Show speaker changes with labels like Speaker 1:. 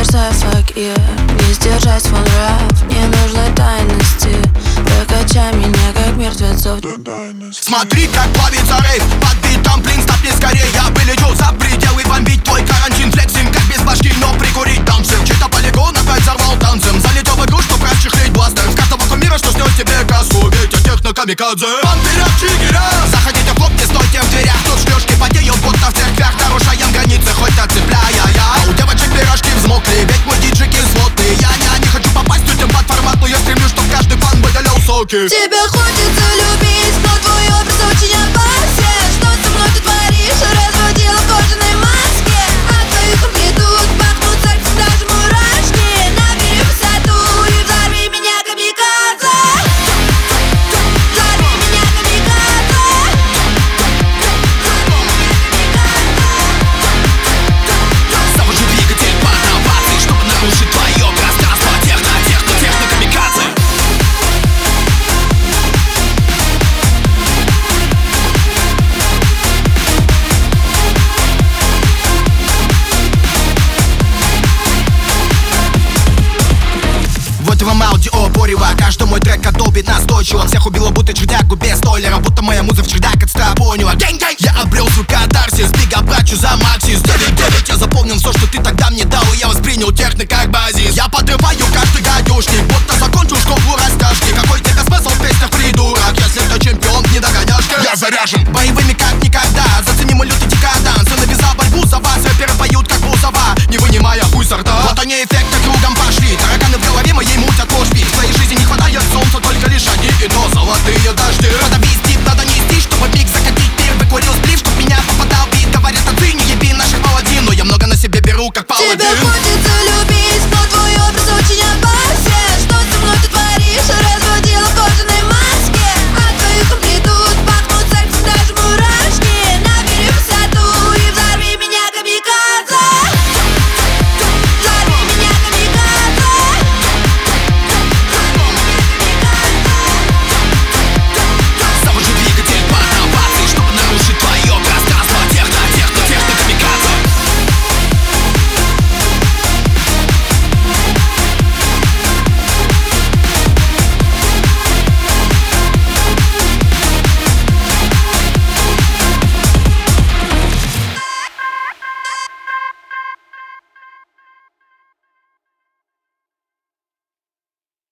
Speaker 1: сердца факир, не сдержать свой нрав, не нужной тайности. Прокачай меня, как мертвецов.
Speaker 2: Смотри, как плавится рейв, под битом, блин, стопни скорее. Я вылечу за пределы, бомбить твой карантин. Флексим, как без башки, но прикурить танцем. Чей-то полигон опять взорвал танцем. Залетел в игру, чтоб расчехлить бластер. С каждого кумира, что снес тебе каску. Ветер техно-камикадзе. Вампирят чигера. Заходите в клуб, не стойте в дверях. Тут шлюшки потеют, будто в церквях. Нарушаем границы, хоть отцепляя я. А у девочек пирожки взмокли, ведь мы диджики сводные. Я не хочу попасть тютем под формат, но я стремлюсь, чтоб каждый фан выделял соки.
Speaker 1: Тебя хочется любить, но твой образ очень опасен. Что со мной ты творишь? Разводила в кожаной маске. От твоих амплитуд пахнут сексом даже мурашки. Набери высоту и взорви меня, камикадзе. Взорви меня, камикадзе.
Speaker 2: Завожу двигатель по новации, чтобы нарушить твое пространство. Техно-камикадзе. В этом аудио порево. Каждый мой трек долбит настойчиво. Всех убило, будто чердягу без стойлера. Будто моя муза в чердяге